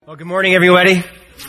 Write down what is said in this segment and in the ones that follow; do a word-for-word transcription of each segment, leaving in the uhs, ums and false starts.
Well, good morning, everybody.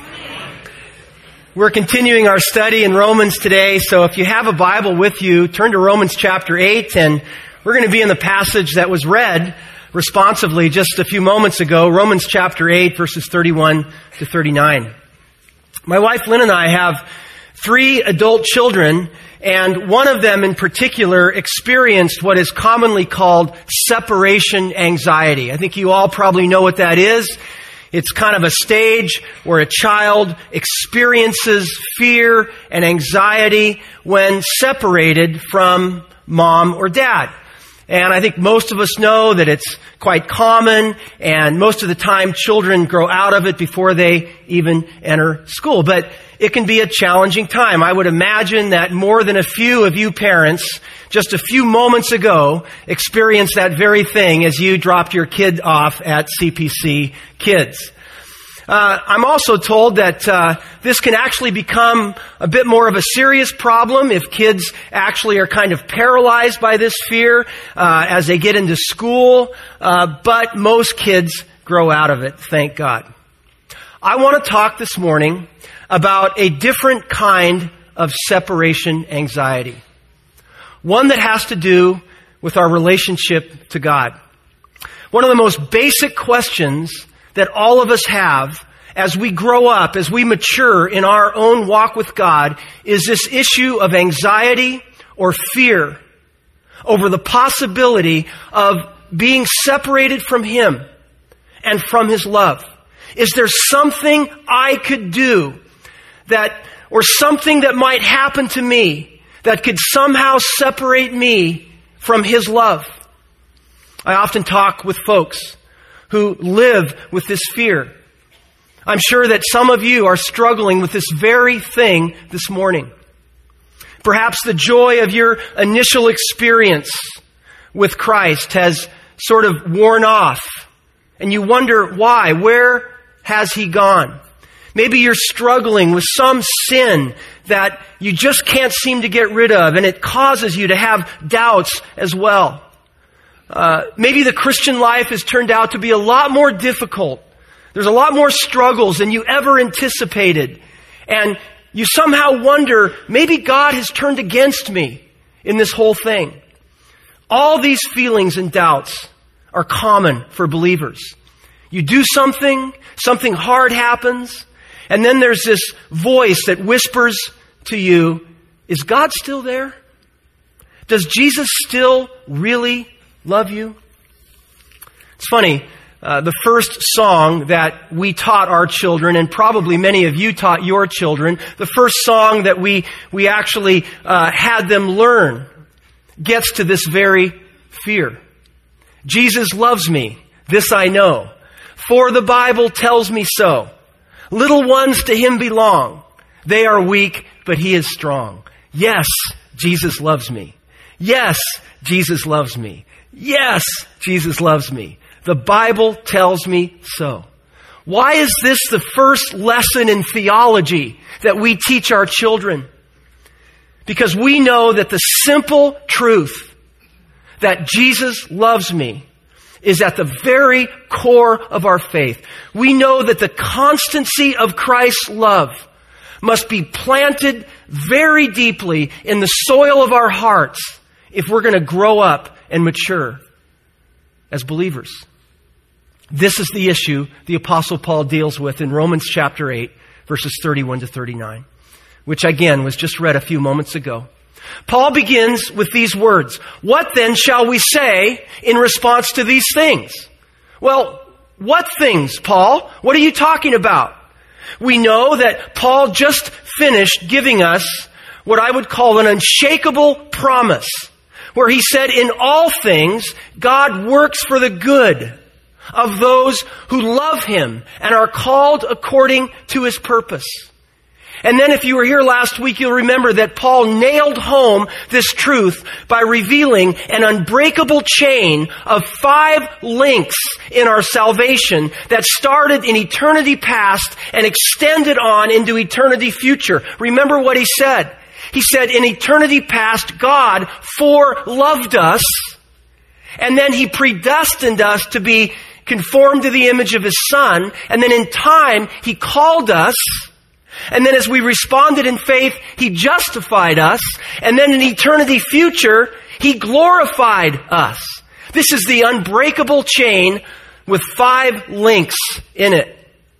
We're continuing our study in Romans today, so if you have a Bible with you, turn to Romans chapter eight, and we're going to be in the passage that was read responsively just a few moments ago, Romans chapter eight, verses thirty-one to thirty-nine. My wife Lynn and I have three adult children, and one of them in particular experienced what is commonly called separation anxiety. I think you all probably know what that is. It's kind of a stage where a child experiences fear and anxiety when separated from mom or dad. And I think most of us know that it's quite common, and most of the time children grow out of it before they even enter school. But it can be a challenging time. I would imagine that more than a few of you parents just a few moments ago experienced that very thing as you dropped your kid off at C P C Kids. Uh, I'm also told that uh, this can actually become a bit more of a serious problem if kids actually are kind of paralyzed by this fear uh, as they get into school. Uh, but most kids grow out of it, thank God. I want to talk this morning about a different kind of separation anxiety. One that has to do with our relationship to God. One of the most basic questions that all of us have as we grow up, as we mature in our own walk with God, is this issue of anxiety or fear over the possibility of being separated from Him and from His love. Is there something I could do that, or something that might happen to me that could somehow separate me from His love? I often talk with folks who live with this fear. I'm sure that some of you are struggling with this very thing this morning. Perhaps the joy of your initial experience with Christ has sort of worn off, and you wonder why. Where has He gone? Maybe you're struggling with some sin that you just can't seem to get rid of, and it causes you to have doubts as well. Uh, maybe the Christian life has turned out to be a lot more difficult. There's a lot more struggles than you ever anticipated. And you somehow wonder, maybe God has turned against me in this whole thing. All these feelings and doubts are common for believers. You do something, something hard happens, and then there's this voice that whispers to you, is God still there? Does Jesus still really love you? It's funny, uh, the first song that we taught our children, and probably many of you taught your children, the first song that we, we actually uh, had them learn gets to this very fear. Jesus loves me, this I know, for the Bible tells me so. Little ones to Him belong. They are weak, but He is strong. Yes, Jesus loves me. Yes, Jesus loves me. Yes, Jesus loves me. The Bible tells me so. Why is this the first lesson in theology that we teach our children? Because we know that the simple truth that Jesus loves me is at the very core of our faith. We know that the constancy of Christ's love must be planted very deeply in the soil of our hearts if we're going to grow up and mature as believers. This is the issue the Apostle Paul deals with in Romans chapter eight, verses thirty-one to thirty-nine, which again was just read a few moments ago. Paul begins with these words, "What then shall we say in response to these things?" Well, what things, Paul? What are you talking about? We know that Paul just finished giving us what I would call an unshakable promise, where he said, in all things, God works for the good of those who love Him and are called according to His purpose. And then if you were here last week, you'll remember that Paul nailed home this truth by revealing an unbreakable chain of five links in our salvation that started in eternity past and extended on into eternity future. Remember what he said. He said, in eternity past, God foreloved us, and then He predestined us to be conformed to the image of His Son, and then in time, He called us, and then as we responded in faith, He justified us, and then in eternity future, He glorified us. This is the unbreakable chain with five links in it.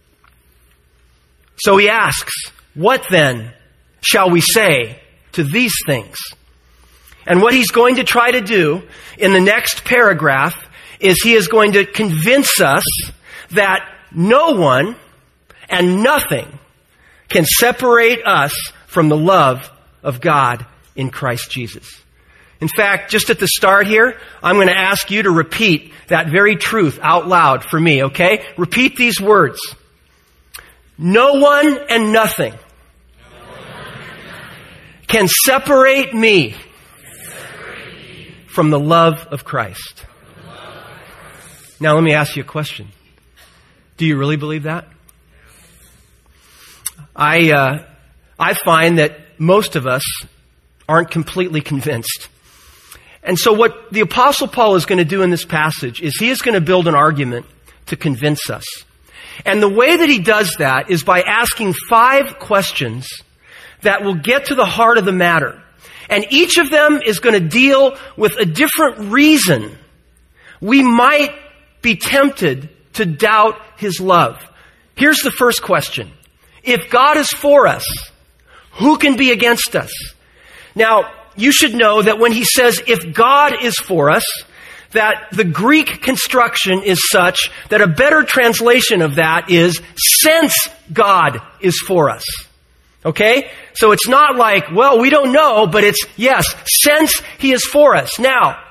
So he asks, what then shall we say to these things? And what he's going to try to do in the next paragraph is he is going to convince us that no one and nothing can separate us from the love of God in Christ Jesus. In fact, just at the start here, I'm going to ask you to repeat that very truth out loud for me, okay? Repeat these words. No one and nothing can separate me from the love of Christ. Now let me ask you a question. Do you really believe that? I uh, I find that most of us aren't completely convinced. And so what the Apostle Paul is going to do in this passage is he is going to build an argument to convince us. And the way that he does that is by asking five questions that will get to the heart of the matter. And each of them is going to deal with a different reason we might be tempted to doubt His love. Here's the first question. If God is for us, who can be against us? Now, you should know that when he says, if God is for us, that the Greek construction is such that a better translation of that is, since God is for us. Okay? So it's not like, well, we don't know, but it's, yes, since He is for us. Now,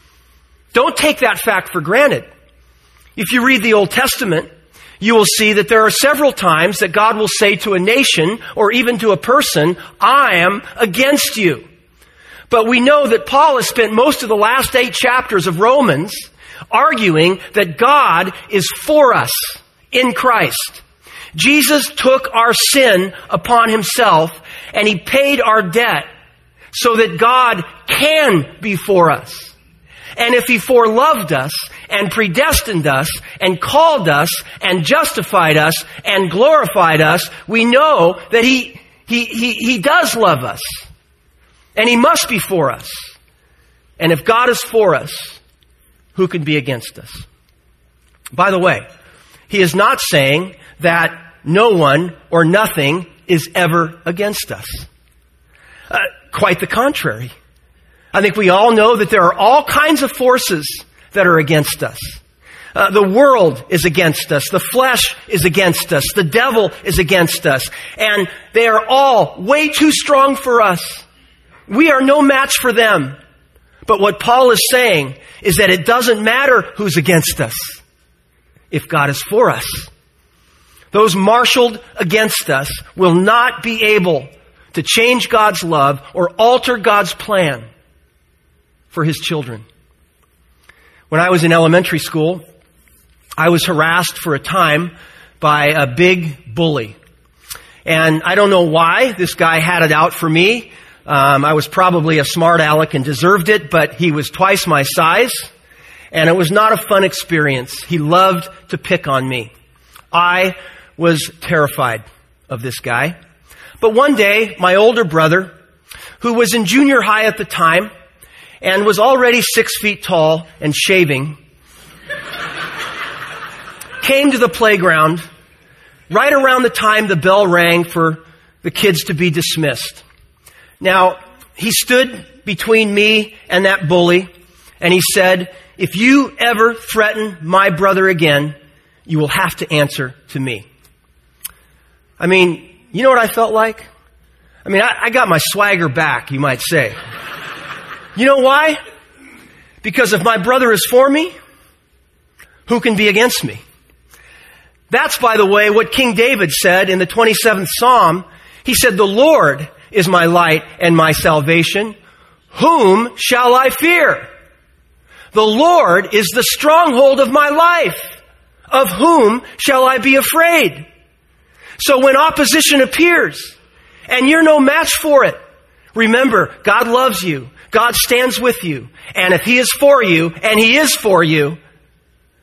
don't take that fact for granted. If you read the Old Testament, you will see that there are several times that God will say to a nation, or even to a person, I am against you. But we know that Paul has spent most of the last eight chapters of Romans arguing that God is for us in Christ. Jesus took our sin upon Himself and He paid our debt so that God can be for us. And if He foreloved us and predestined us and called us and justified us and glorified us, we know that He, He, He, He does love us. And He must be for us. And if God is for us, who can be against us? By the way, He is not saying that no one or nothing is ever against us. Uh, quite the contrary. I think we all know that there are all kinds of forces that are against us. Uh, the world is against us. The flesh is against us. The devil is against us. And they are all way too strong for us. We are no match for them. But what Paul is saying is that it doesn't matter who's against us if God is for us. Those marshaled against us will not be able to change God's love or alter God's plan for His children. When I was in elementary school, I was harassed for a time by a big bully. And I don't know why this guy had it out for me. Um, I was probably a smart aleck and deserved it, but he was twice my size, and it was not a fun experience. He loved to pick on me. I was terrified of this guy. But one day, my older brother, who was in junior high at the time, and was already six feet tall and shaving, came to the playground right around the time the bell rang for the kids to be dismissed. Now, he stood between me and that bully, and he said, if you ever threaten my brother again, you will have to answer to me. I mean, you know what I felt like? I mean, I, I got my swagger back, you might say. You know why? Because if my brother is for me, who can be against me? That's, by the way, what King David said in the twenty-seventh Psalm. He said, the Lord is my light and my salvation. Whom shall I fear? The Lord is the stronghold of my life. Of whom shall I be afraid? So when opposition appears and you're no match for it, remember, God loves you. God stands with you. And if He is for you, and He is for you,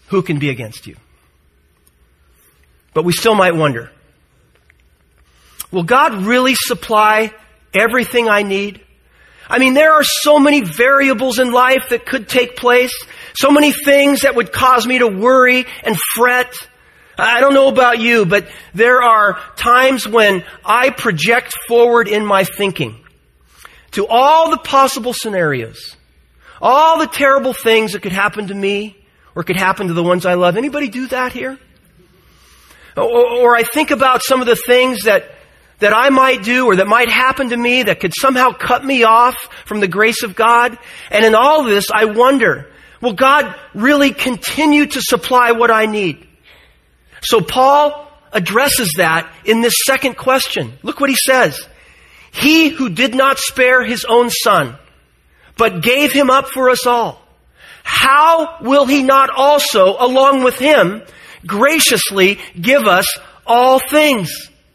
who can be against you? But we still might wonder, will God really supply everything I need? I mean, there are so many variables in life that could take place, so many things that would cause me to worry and fret. I don't know about you, but there are times when I project forward in my thinking to all the possible scenarios, all the terrible things that could happen to me or could happen to the ones I love. Anybody do that here? Or, or I think about some of the things that that I might do or that might happen to me that could somehow cut me off from the grace of God. And in all this, I wonder, will God really continue to supply what I need? So Paul addresses that in this second question. Look what he says. He who did not spare his own son, but gave him up for us all, how will he not also, along with him, graciously give us all things?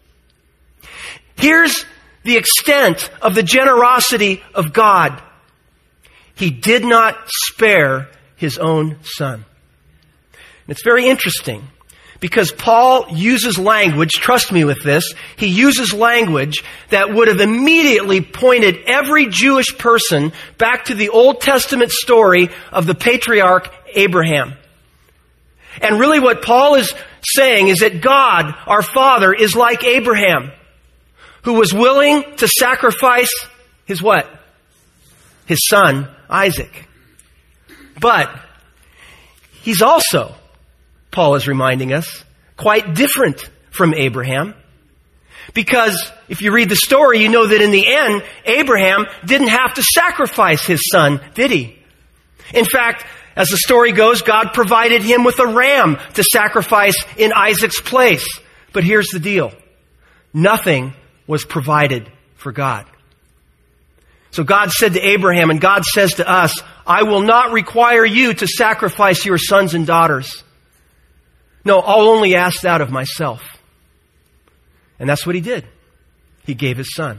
Here's the extent of the generosity of God. He did not spare his own son. And it's very interesting because Paul uses language, trust me with this, he uses language that would have immediately pointed every Jewish person back to the Old Testament story of the patriarch Abraham. And really what Paul is saying is that God, our Father, is like Abraham, who was willing to sacrifice his what? His son, Isaac. But he's also, Paul is reminding us, quite different from Abraham. Because if you read the story, you know that in the end, Abraham didn't have to sacrifice his son, did he? In fact, as the story goes, God provided him with a ram to sacrifice in Isaac's place. But here's the deal. Nothing was provided for God. So God said to Abraham, and God says to us, I will not require you to sacrifice your sons and daughters. No, I'll only ask that of myself. And that's what he did. He gave his son.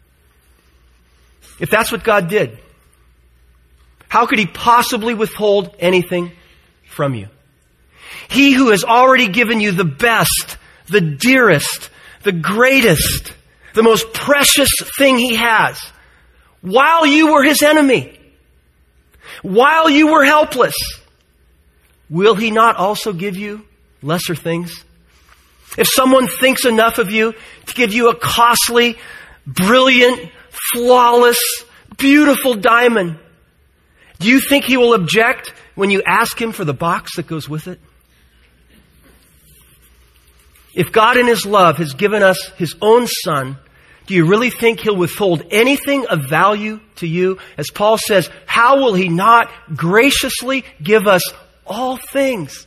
If that's what God did, how could he possibly withhold anything from you? He who has already given you the best, the dearest, the greatest, the most precious thing he has, while you were his enemy, while you were helpless, will he not also give you lesser things? If someone thinks enough of you to give you a costly, brilliant, flawless, beautiful diamond, do you think he will object when you ask him for the box that goes with it? If God in his love has given us his own son, do you really think he'll withhold anything of value to you? As Paul says, how will he not graciously give us all things?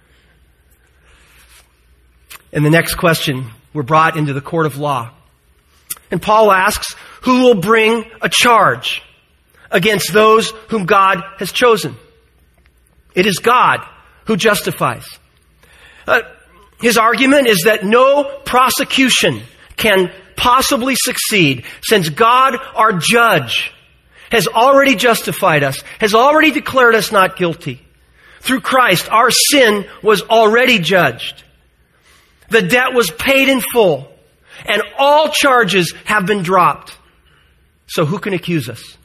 And the next question, we're brought into the court of law. And Paul asks, who will bring a charge against those whom God has chosen? It is God who justifies. Uh, his argument is that no prosecution can possibly succeed since God, our judge, has already justified us, has already declared us not guilty. Through Christ, our sin was already judged. The debt was paid in full, and all charges have been dropped. So who can accuse us?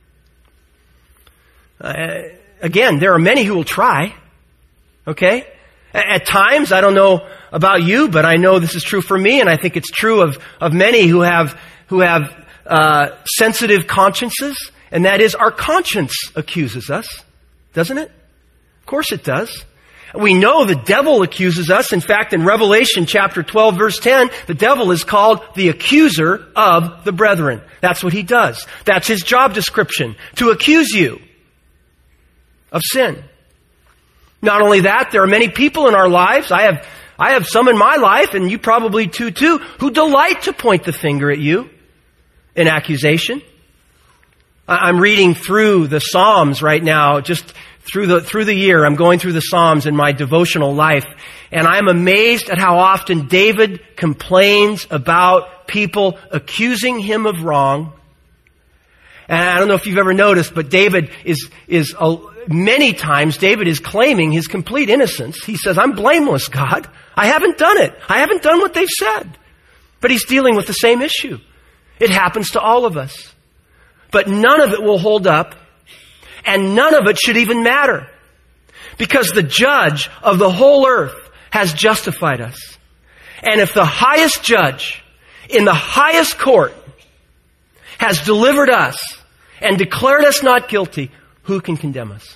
Uh, again, there are many who will try. Okay? At times, I don't know about you, but I know this is true for me, and I think it's true of, of many who have, who have uh, sensitive consciences, and that is our conscience accuses us, doesn't it? Of course it does. We know the devil accuses us. In fact, in Revelation chapter twelve, verse ten, the devil is called the accuser of the brethren. That's what he does. That's his job description, to accuse you of sin. Not only that, there are many people in our lives, I have, I have some in my life, and you probably do too, who delight to point the finger at you in accusation. I'm reading through the Psalms right now, just through the, through the year. I'm going through the Psalms in my devotional life, and I'm amazed at how often David complains about people accusing him of wrong. And I don't know if you've ever noticed, but David is, is a, many times David is claiming his complete innocence. He says, I'm blameless, God. I haven't done it. I haven't done what they've said. But he's dealing with the same issue. It happens to all of us. But none of it will hold up, and none of it should even matter. Because the judge of the whole earth has justified us. And if the highest judge in the highest court has delivered us and declared us not guilty, who can condemn us?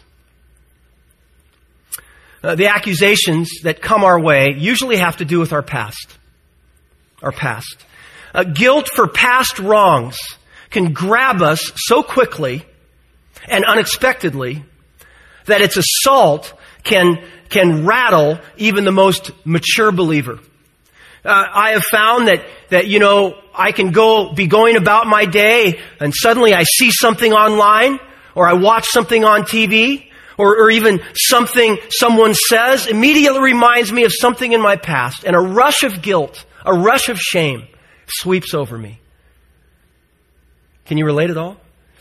Uh, the accusations that come our way usually have to do with our past. Our past. Uh, guilt for past wrongs can grab us so quickly and unexpectedly that its assault can, can rattle even the most mature believer. Uh, I have found that, that, you know, I can go, be going about my day and suddenly I see something online or I watch something on T V or, or even something someone says immediately reminds me of something in my past, and a rush of guilt, a rush of shame sweeps over me. Can you relate at all?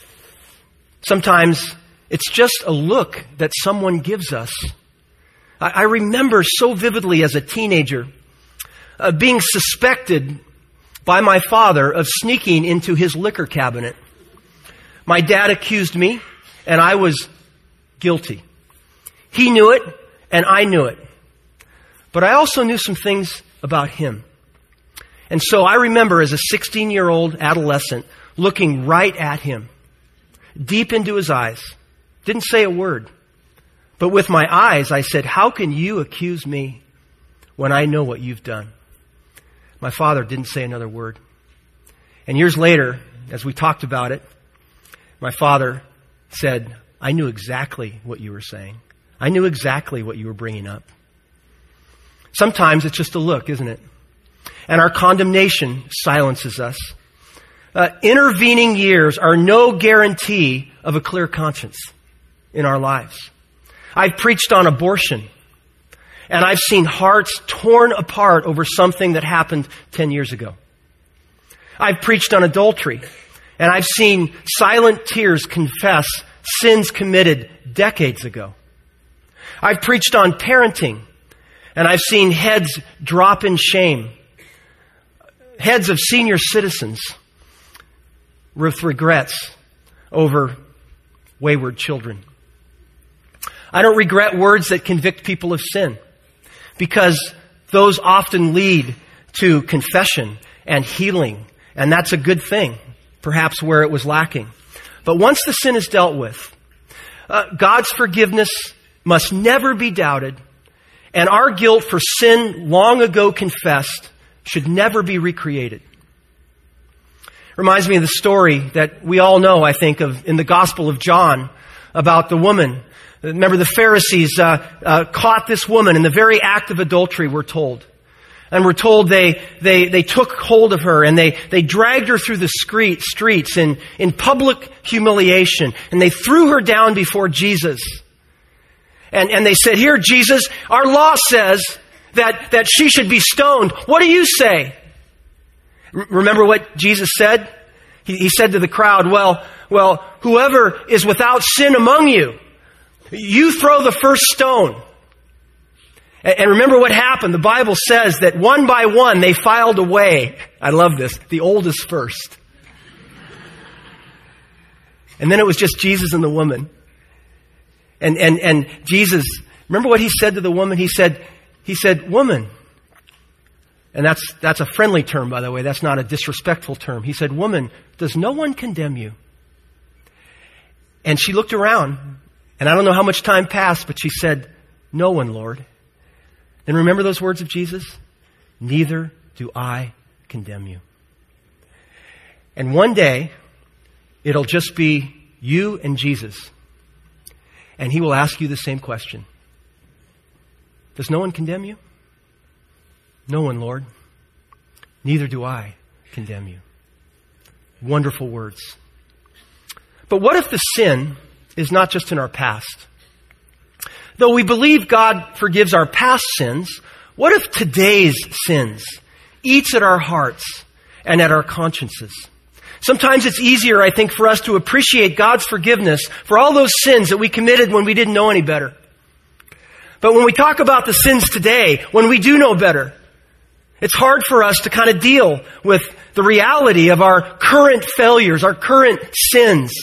Sometimes it's just a look that someone gives us. I, I remember so vividly as a teenager uh, being suspected by my father of sneaking into his liquor cabinet. My dad accused me, and I was guilty. He knew it, and I knew it. But I also knew some things about him. And so I remember as a sixteen-year-old adolescent looking right at him, deep into his eyes. Didn't say a word. But with my eyes, I said, how can you accuse me when I know what you've done? My father didn't say another word. And years later, as we talked about it, my father said, I knew exactly what you were saying. I knew exactly what you were bringing up. Sometimes it's just a look, isn't it? And our condemnation silences us. Uh, intervening years are no guarantee of a clear conscience in our lives. I've preached on abortion, and I've seen hearts torn apart over something that happened ten years ago. I've preached on adultery, and I've seen silent tears confess sins committed decades ago. I've preached on parenting, and I've seen heads drop in shame. Heads of senior citizens with regrets over wayward children. I don't regret words that convict people of sin, because those often lead to confession and healing, and that's a good thing, perhaps where it was lacking. But once the sin is dealt with, uh, God's forgiveness must never be doubted, and our guilt for sin long ago confessed should never be recreated. Reminds me of the story that we all know, I think, of in the Gospel of John about the woman. Remember, the Pharisees uh, uh, caught this woman in the very act of adultery, we're told. And we're told they they they took hold of her and they, they dragged her through the street, streets in, in public humiliation. And they threw her down before Jesus. And, and they said, here, Jesus, our law says that, that she should be stoned. What do you say? R- remember what Jesus said? He, he said to the crowd, well, well, whoever is without sin among you, you throw the first stone. And, and remember what happened. The Bible says that one by one they filed away. I love this. The oldest first. And then it was just Jesus and the woman. And, and, and Jesus, remember what he said to the woman? He said, he said, woman. And that's, that's a friendly term, by the way. That's not a disrespectful term. He said, woman, does no one condemn you? And she looked around, and I don't know how much time passed, but she said, no one, Lord. And remember those words of Jesus? Neither do I condemn you. And one day, it'll just be you and Jesus. And he will ask you the same question. Does no one condemn you? No one, Lord. Neither do I condemn you. Wonderful words. But what if the sin is not just in our past? Though we believe God forgives our past sins, what if today's sins eats at our hearts and at our consciences? Sometimes it's easier, I think, for us to appreciate God's forgiveness for all those sins that we committed when we didn't know any better. But when we talk about the sins today, when we do know better, it's hard for us to kind of deal with the reality of our current failures, our current sins.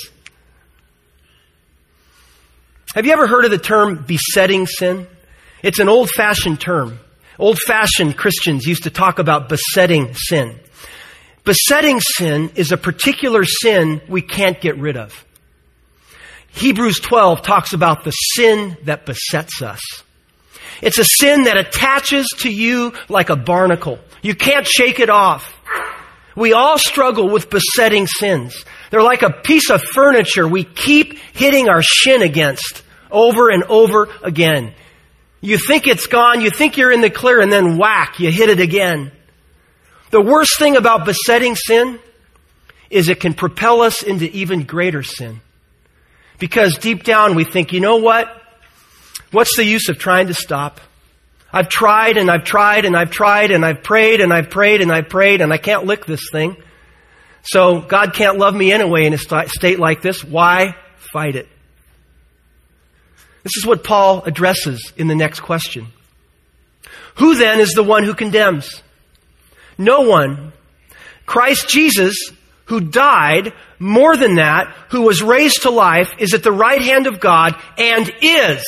Have you ever heard of the term besetting sin? It's an old-fashioned term. Old-fashioned Christians used to talk about besetting sin. Besetting sin is a particular sin we can't get rid of. Hebrews twelve talks about the sin that besets us. It's a sin that attaches to you like a barnacle. You can't shake it off. We all struggle with besetting sins. They're like a piece of furniture we keep hitting our shin against over and over again. You think it's gone, you think you're in the clear, and then whack, you hit it again. The worst thing about besetting sin is it can propel us into even greater sin. Because deep down we think, you know what? What's the use of trying to stop? I've tried and I've tried and I've tried and I've prayed and I've prayed and I've prayed and I can't lick this thing. So God can't love me anyway in a state like this. Why fight it? This is what Paul addresses in the next question. Who then is the one who condemns? No one. Christ Jesus, who died, more than that, who was raised to life, is at the right hand of God and is,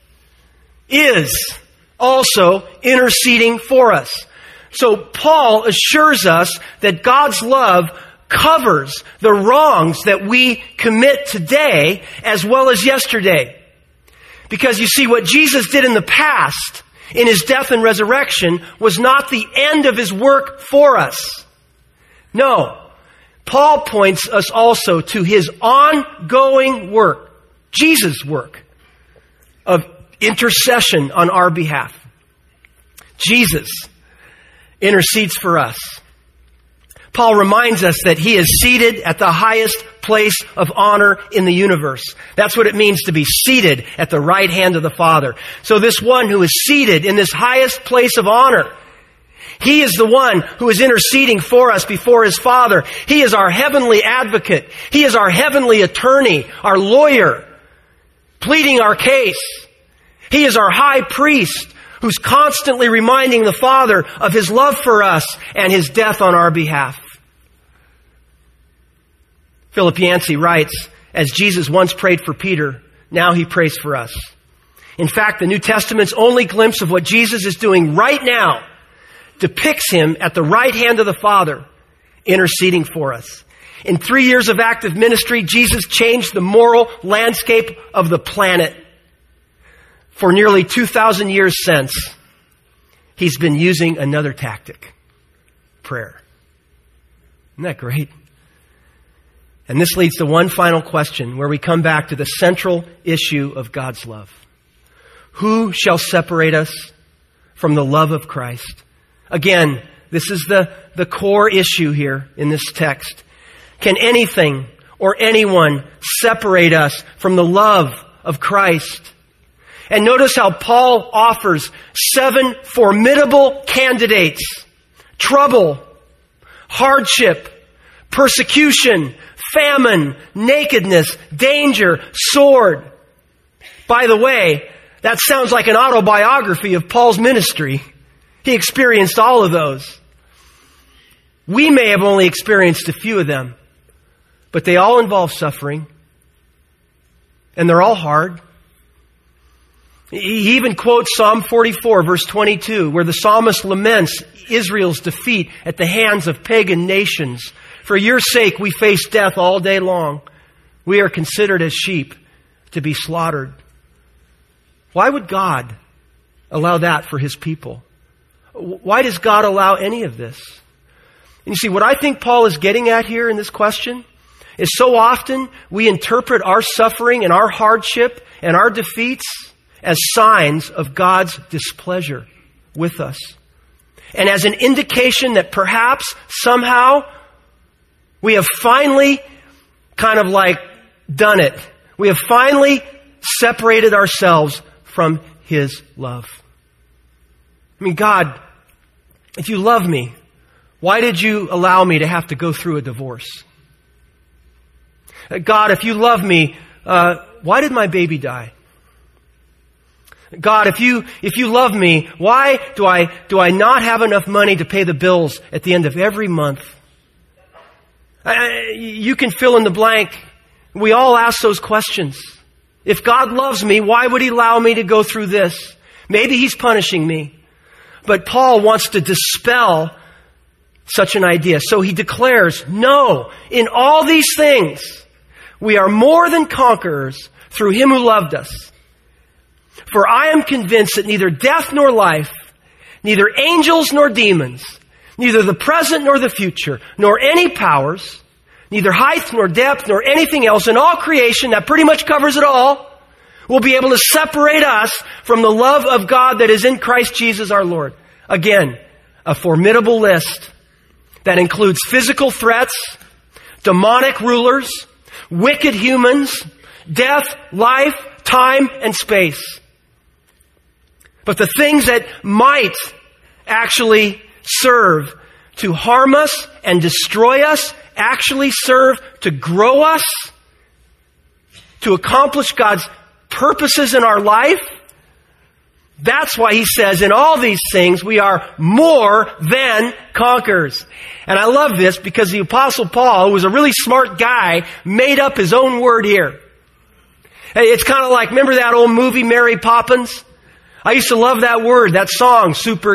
is also interceding for us. So Paul assures us that God's love covers the wrongs that we commit today as well as yesterday. Because you see, what Jesus did in the past, in His death and resurrection, was not the end of His work for us. No. Paul points us also to His ongoing work, Jesus' work of intercession on our behalf. Jesus intercedes for us. Paul reminds us that He is seated at the highest place of honor in the universe. That's what it means to be seated at the right hand of the Father. So this one who is seated in this highest place of honor, He is the one who is interceding for us before His Father. He is our heavenly advocate. He is our heavenly attorney, our lawyer, pleading our case. He is our high priest who's constantly reminding the Father of His love for us and His death on our behalf. Philip Yancey writes, as Jesus once prayed for Peter, now He prays for us. In fact, the New Testament's only glimpse of what Jesus is doing right now depicts Him at the right hand of the Father, interceding for us. In three years of active ministry, Jesus changed the moral landscape of the planet. For nearly two thousand years since, He's been using another tactic, prayer. Isn't that great? And this leads to one final question where we come back to the central issue of God's love. Who shall separate us from the love of Christ? Again, this is the, the core issue here in this text. Can anything or anyone separate us from the love of Christ? And notice how Paul offers seven formidable candidates: trouble, hardship, persecution, famine, nakedness, danger, sword. By the way, that sounds like an autobiography of Paul's ministry. He experienced all of those. We may have only experienced a few of them, but they all involve suffering. And they're all hard. He even quotes Psalm forty-four, verse twenty-two, where the psalmist laments Israel's defeat at the hands of pagan nations. For your sake we face death all day long. We are considered as sheep to be slaughtered. Why would God allow that for His people? Why does God allow any of this? And you see, what I think Paul is getting at here in this question is so often we interpret our suffering and our hardship and our defeats as signs of God's displeasure with us. And as an indication that perhaps, somehow, we have finally kind of like done it. We have finally separated ourselves from His love. I mean, God, if you love me, why did you allow me to have to go through a divorce? God, if you love me, uh, why did my baby die? God, if you, if you love me, why do I, do I not have enough money to pay the bills at the end of every month? I, you can fill in the blank. We all ask those questions. If God loves me, why would He allow me to go through this? Maybe He's punishing me. But Paul wants to dispel such an idea. So he declares, no, in all these things, we are more than conquerors through Him who loved us. For I am convinced that neither death nor life, neither angels nor demons, neither the present nor the future, nor any powers, neither height nor depth nor anything else in all creation, that pretty much covers it all, will be able to separate us from the love of God that is in Christ Jesus our Lord. Again, a formidable list that includes physical threats, demonic rulers, wicked humans, death, life, time, and space. But the things that might actually serve to harm us and destroy us actually serve to grow us, to accomplish God's purposes in our life. That's why he says in all these things we are more than conquerors. And I love this because the Apostle Paul, who was a really smart guy, made up his own word here. Hey, it's kind of like, remember that old movie Mary Poppins? I used to love that word, that song,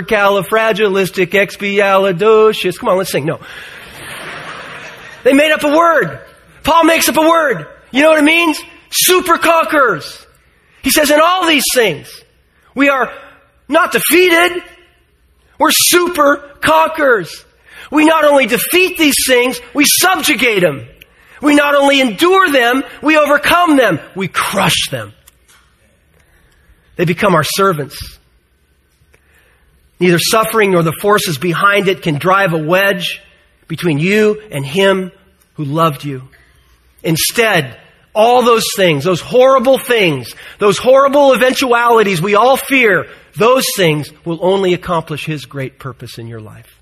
supercalifragilisticexpialidocious. Come on, let's sing. No. They made up a word. Paul makes up a word. You know what it means? Super conquerors. He says in all these things, we are not defeated. We're super conquerors. We not only defeat these things, we subjugate them. We not only endure them, we overcome them. We crush them. They become our servants. Neither suffering nor the forces behind it can drive a wedge between you and Him who loved you. Instead, all those things, those horrible things, those horrible eventualities we all fear, those things will only accomplish His great purpose in your life.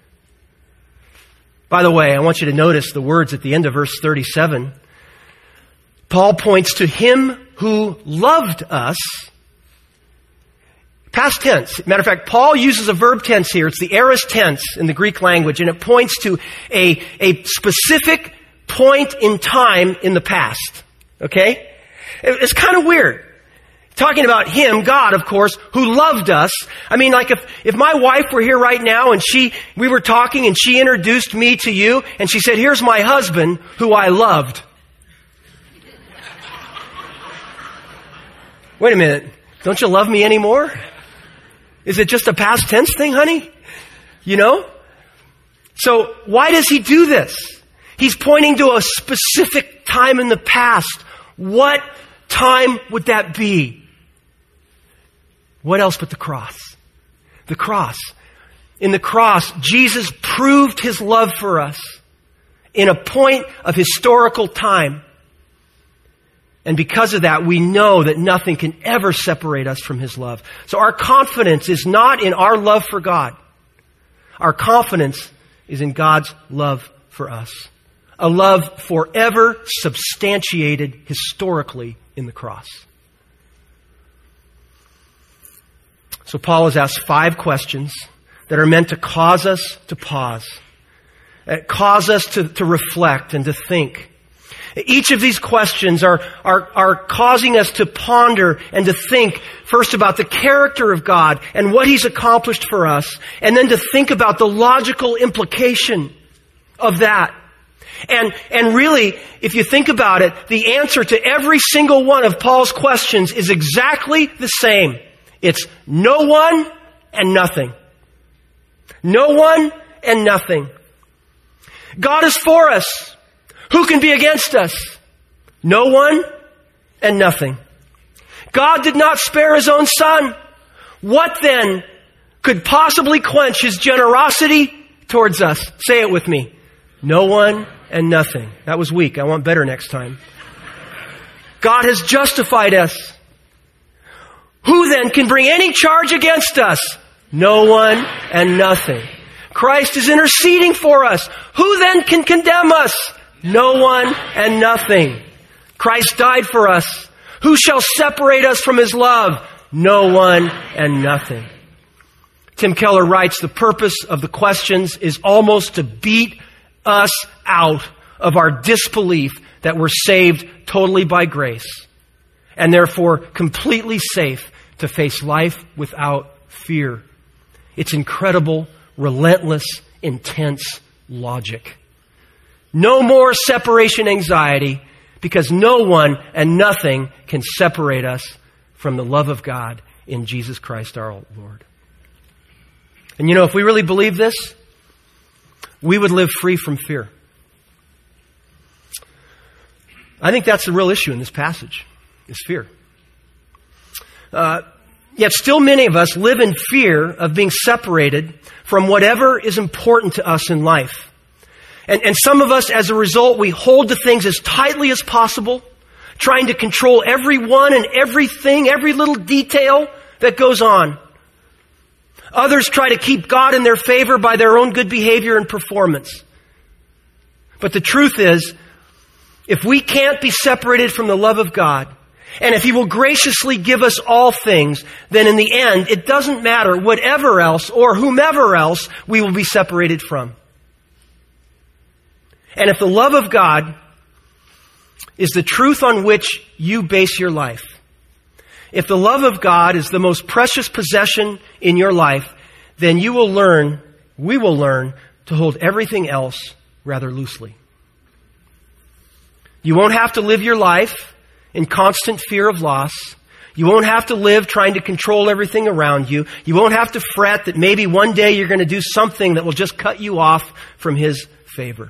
By the way, I want you to notice the words at the end of verse thirty-seven. Paul points to Him who loved us. Past tense. Matter of fact, Paul uses a verb tense here. It's the aorist tense in the Greek language, and it points to a, a specific point in time in the past. Okay? It's kind of weird. Talking about Him, God, of course, who loved us. I mean, like if, if my wife were here right now and she, we were talking and she introduced me to you and she said, here's my husband who I loved. Wait a minute. Don't you love me anymore? Is it just a past tense thing, honey? You know? So why does he do this? He's pointing to a specific time in the past. What time would that be? What else but the cross? The cross. In the cross, Jesus proved His love for us in a point of historical time. And because of that, we know that nothing can ever separate us from His love. So our confidence is not in our love for God. Our confidence is in God's love for us. A love forever substantiated historically in the cross. So Paul has asked five questions that are meant to cause us to pause, cause us to, to reflect and to think. Each of these questions are, are, are causing us to ponder and to think first about the character of God and what He's accomplished for us, and then to think about the logical implication of that. And, and really, if you think about it, the answer to every single one of Paul's questions is exactly the same. It's no one and nothing. No one and nothing. God is for us. Who can be against us? No one and nothing. God did not spare His own Son. What then could possibly quench His generosity towards us? Say it with me. No one and nothing. That was weak. I want better next time. God has justified us. Who then can bring any charge against us? No one and nothing. Christ is interceding for us. Who then can condemn us? No one and nothing. Christ died for us. Who shall separate us from His love? No one and nothing. Tim Keller writes, the purpose of the questions is almost to beat us out of our disbelief that we're saved totally by grace and therefore completely safe to face life without fear. It's incredible, relentless, intense logic. No more separation anxiety because no one and nothing can separate us from the love of God in Jesus Christ our Lord. And you know, if we really believe this, we would live free from fear. I think that's the real issue in this passage, is fear. Uh, yet still many of us live in fear of being separated from whatever is important to us in life. And, and some of us, as a result, we hold to things as tightly as possible, trying to control everyone and everything, every little detail that goes on. Others try to keep God in their favor by their own good behavior and performance. But the truth is, if we can't be separated from the love of God, and if He will graciously give us all things, then in the end, it doesn't matter whatever else or whomever else we will be separated from. And if the love of God is the truth on which you base your life, if the love of God is the most precious possession in your life, then you will learn, we will learn, to hold everything else rather loosely. You won't have to live your life in constant fear of loss. You won't have to live trying to control everything around you. You won't have to fret that maybe one day you're going to do something that will just cut you off from His favor.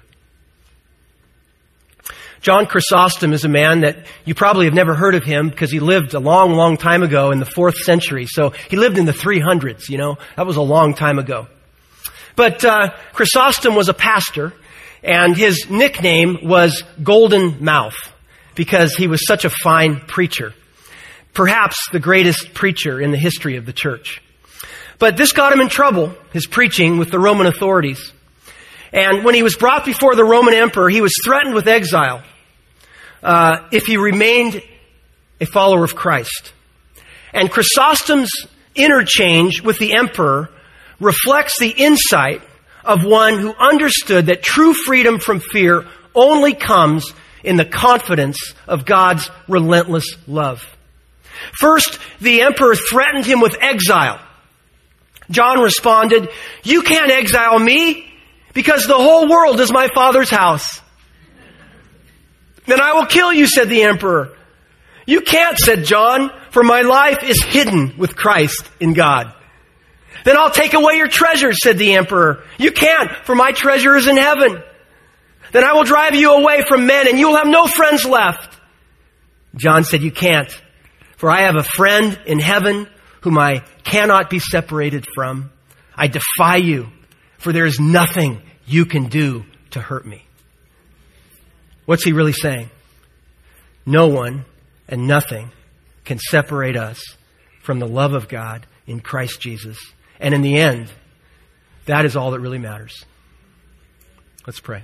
John Chrysostom is a man that you probably have never heard of him because he lived a long, long time ago in the fourth century. So he lived in the three hundreds, you know. That was a long time ago. But uh, Chrysostom was a pastor, and his nickname was Golden Mouth because he was such a fine preacher. Perhaps the greatest preacher in the history of the church. But this got him in trouble, his preaching, with the Roman authorities. And when he was brought before the Roman emperor, he was threatened with exile uh, if he remained a follower of Christ. And Chrysostom's interchange with the emperor reflects the insight of one who understood that true freedom from fear only comes in the confidence of God's relentless love. First, the emperor threatened him with exile. John responded, "You can't exile me because the whole world is my Father's house." "Then I will kill you," said the emperor. "You can't," said John, "for my life is hidden with Christ in God." "Then I'll take away your treasures," said the emperor. "You can't, for my treasure is in heaven." "Then I will drive you away from men and you will have no friends left." John said, "You can't, for I have a friend in heaven whom I cannot be separated from. I defy you, for there is nothing you can do to hurt me." What's he really saying? No one and nothing can separate us from the love of God in Christ Jesus. And in the end, that is all that really matters. Let's pray.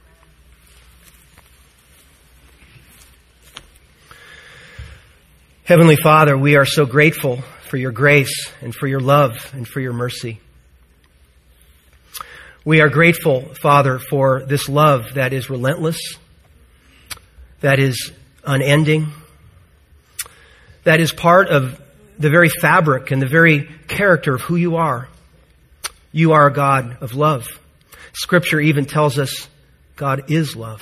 Heavenly Father, we are so grateful for your grace and for your love and for your mercy. We are grateful, Father, for this love that is relentless, that is unending, that is part of the very fabric and the very character of who you are. You are a God of love. Scripture even tells us God is love.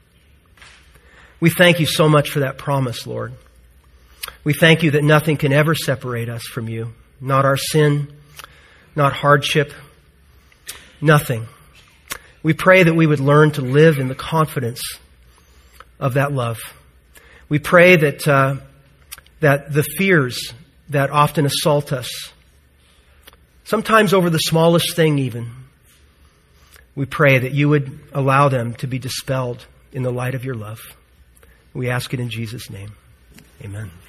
We thank you so much for that promise, Lord. We thank you that nothing can ever separate us from you. Not our sin, not hardship, nothing. We pray that we would learn to live in the confidence of that love. We pray that uh, that the fears that often assault us, sometimes over the smallest thing even, we pray that you would allow them to be dispelled in the light of your love. We ask it in Jesus' name. Amen.